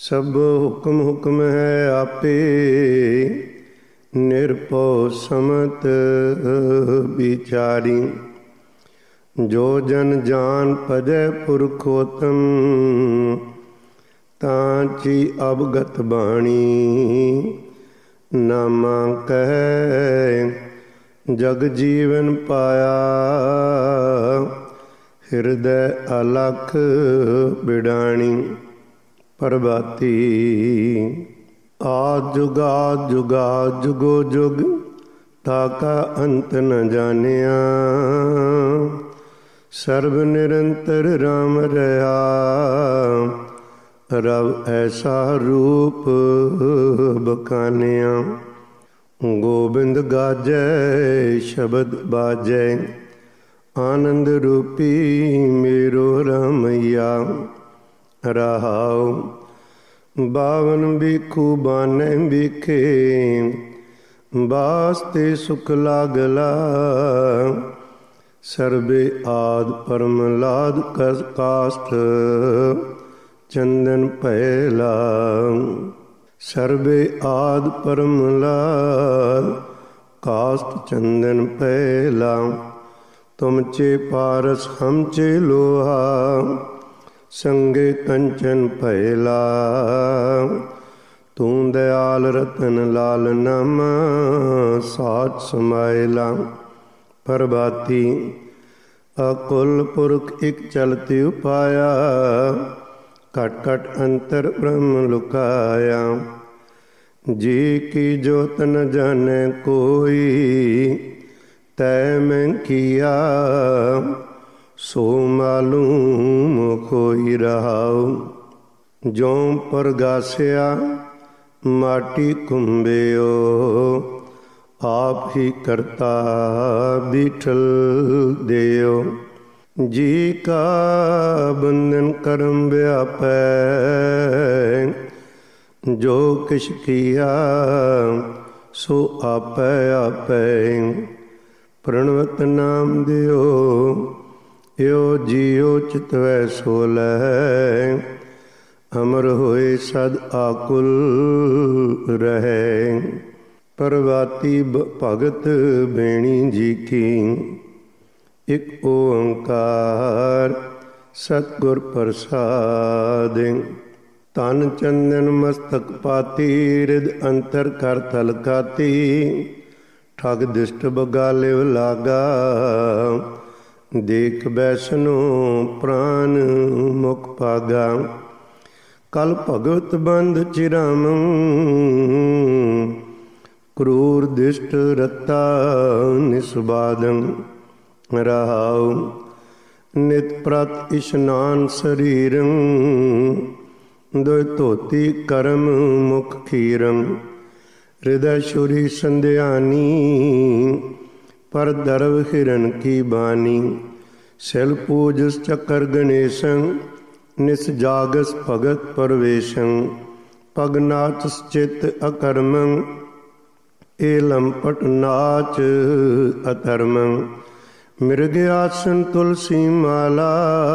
ਸਭ ਹੁਕਮ ਹੁਕਮ ਹੈ ਆਪੇ, ਨਿਰਭਉ ਸਮਤ ਵਿਚਾਰੀ। ਜੋ ਜਨ ਜਾਨ ਭਜੈ ਪੁਰਖੋਤਮ, ਤਾਂ ਚੀ ਅਵਗਤ ਬਾਣੀ। ਨਾਮਾ ਕਹਿ ਜਗ ਜੀਵਨ ਪਾਇਆ, ਹਿਰਦੈ ਅਲਖ ਬਿਡਾਣੀ। ਪ੍ਰਭਾਤੀ। ਆਦਿ ਜੁਗਾਦ ਜੁਗਾਦ ਜੁਗੋ ਜੁਗ, ਤਾਕਾ ਅੰਤ ਨ ਜਾਣਿਆ। ਸਰਬ ਨਿਰੰਤਰ ਰਾਮ ਰਹਾ, ਰਵ ਐਸਾ ਰੂਪ ਬਖਾਨਿਆ। ਗੋਬਿੰਦ ਗਾਜੈ ਸ਼ਬਦ ਬਾਜੈ, ਆਨੰਦ ਰੂਪੀ ਮੇਰੋ ਰਾਮਈਆ। ਰਹਾਉ। ਬਾਵਨ ਬਿਖੂ ਬਾਨੈ ਬਿਖੇ, ਬਾਸਤੇ ਸੁਖ ਲਾਗਲਾ। ਸਰਬੇ ਆਦਿ ਪਰਮ ਲਾਦ ਕਾਸਠ, ਚੰਦਨ ਭੈਲਾ। ਸਰਬੇ ਆਦਿ ਪਰਮ ਲਾਦ ਕਾਸਠ, ਚੰਦਨ ਭੈਲਾ। ਤੁਮ ਚੇ ਪਾਰਸ ਹਮ ਚੇ ਲੋਹਾ, ਸੰਗੇ ਕੰਚਨ ਭੈਲਾ। ਤੂੰ ਦਇਆਲ ਰਤਨ ਲਾਲ ਨਾਮਾ, ਸਾਚ ਸਮਾਇਲਾ। ਪ੍ਰਭਾਤੀ। ਅਕੁਲ ਪੁਰਖ ਇਕ ਚਲਤ ਉਪਾਇਆ, ਘਟ ਘਟ ਅੰਤਰ ਬ੍ਰਹਮ ਲੁਕਾਇਆ। ਜੀ ਕੀ ਜੋਤ ਨ ਜਾਣੈ ਕੋਈ, ਤੈ ਮੈਂ ਕੀਆ। ਸੋ ਮਾਲੂਮ ਕੋਈ ਰਹਾਉ। ਜੋਂ ਪਰਗਾਸਿਆ ਮਾਟੀ ਕੁੰਬਿਓ, ਆਪ ਹੀ ਕਰਤਾ ਬਿਠਲ ਦਿਓ। ਜੀ ਕਾ ਬੰਧਨ ਕਰਮ ਵਿਆਪੈ, ਜੋ ਕਿਛ ਕੀਆ ਸੋ ਆਪੈ ਆਪੈ। ਪ੍ਰਣਵਤ ਨਾਮ ਦਿਓ, ਇਉ ਜੀਉ ਚਿਤਵੈ ਸੋ ਲਹੈ। ਅਮਰ ਹੋਏ ਸਦ ਆਕੁਲ ਰਹੈ। ਪ੍ਰਭਾਤੀ। ਭਗਤ ਬੇਣੀ ਜੀ ਕੀ। ਇਕ ਓੰਕਾਰ ਸਤਿਗੁਰ ਪ੍ਰਸਾਦਿ। ਤਨ ਚੰਦਨ ਮਸਤਕ ਪਾਤੀ, ਰਿਦ ਅੰਤਰ ਕਰ ਤਲਕਾਤੀ। ਠਗ ਦਿਸ਼ਟ ਬਗਾਲਿਵ ਲਾਗਾ, ਦੇਖ ਬੈਸਨੋ ਪ੍ਰਾਨ ਮੁਖ ਭਾਗਾ। ਕਲ ਭਗਵਤ ਬੰਧ ਚਿਰਾਮੰ, ਕਰੂਰ ਦਿਸ਼ਟ ਰਤਾ ਨਿਸਬਾਦੰ। ਰਹਾਉ। ਨਿਤ ਪ੍ਰਤ ਇਸ਼ਨਾਨ ਸਰੀਰੰ, ਦੁਇ ਧੋਤੀ ਕਰਮ ਮੁਖ ਖੀਰੰ। ਹਿਰਦੈ ਛੁਰੀ ਸੰਧਿਆਨੀ, ਪਰ ਦਰਵ ਹਿਰਨ ਕੀ ਬਾਣੀ। ਸਿਲ ਪੂਜਸ ਚੱਕਰ ਗਣੇਸ਼ੰ, ਨਿਸ ਜਾਗਸ ਭਗਤ ਪਰਵੇਸ਼ੰ। ਪਗ ਨਾਚਸ ਚਿਤ ਅਕਰਮੰ, ਏ ਲੰਪਟ ਨਾਚ ਅਧਰਮੰ। ਮਿਰਗ ਆਸਨ ਤੁਲਸੀ ਮਾਲਾ,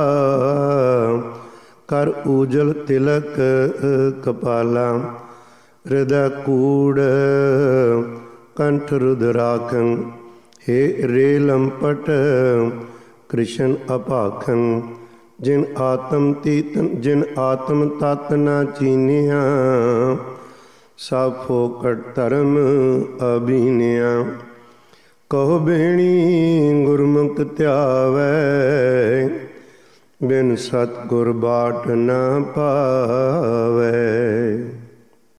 ਕਰ ਊਜਲ ਤਿਲਕ ਕਪਾਲਾ। ਹਿਰਦੈ ਕੂੜ ਕੰਠ ਰੁਦਰਾਖੰ, ਹੇ ਰੇ ਲੰਪਟ ਕ੍ਰਿਸ਼ਨ ਅਭਾਖੰ। ਜਿਨ ਆਤਮ ਤਤ ਨਾ ਚੀਨਿਆ, ਸਭ ਫੋਕਟ ਧਰਮ ਅਬੀਨਿਆ। ਕਹੋ ਬੇਣੀ ਗੁਰਮੁਖ ਧਿਆਵੈ, ਬਿਨ ਸਤਿਗੁਰ ਬਾਟ ਨਾ ਪਾਵੈ।